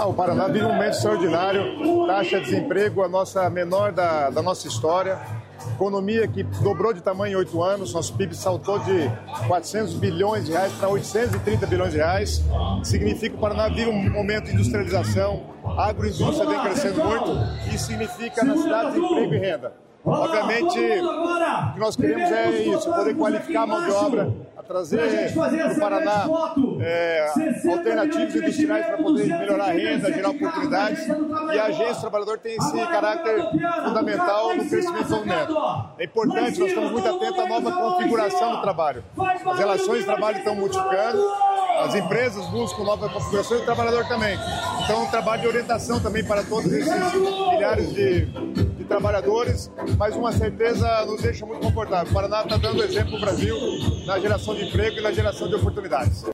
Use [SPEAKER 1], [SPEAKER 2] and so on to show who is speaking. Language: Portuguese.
[SPEAKER 1] O Paraná vive um momento extraordinário, taxa de desemprego a nossa menor da nossa história, economia que dobrou de tamanho em 8 anos, nosso PIB saltou de 400 bilhões de reais para 830 bilhões de reais, significa que o Paraná vive um momento de industrialização, a agroindústria vem crescendo muito, e significa na cidade emprego e renda. Obviamente, o que nós queremos é isso, poder qualificar a mão de obra, trazer para o Paraná alternativas industriais para poder melhorar a renda, gerar oportunidades, e a Agência do Trabalhador tem esse caráter fundamental no crescimento e desenvolvimento. É importante, nós estamos muito atentos à nova configuração do trabalho. As relações de trabalho estão multiplicando, as empresas buscam nova configuração e o trabalhador também. Então, um trabalho de orientação também para todos esses milhares de trabalhadores, mas uma certeza nos deixa muito confortável. O Paraná está dando exemplo para o Brasil na geração de emprego e na geração de oportunidades.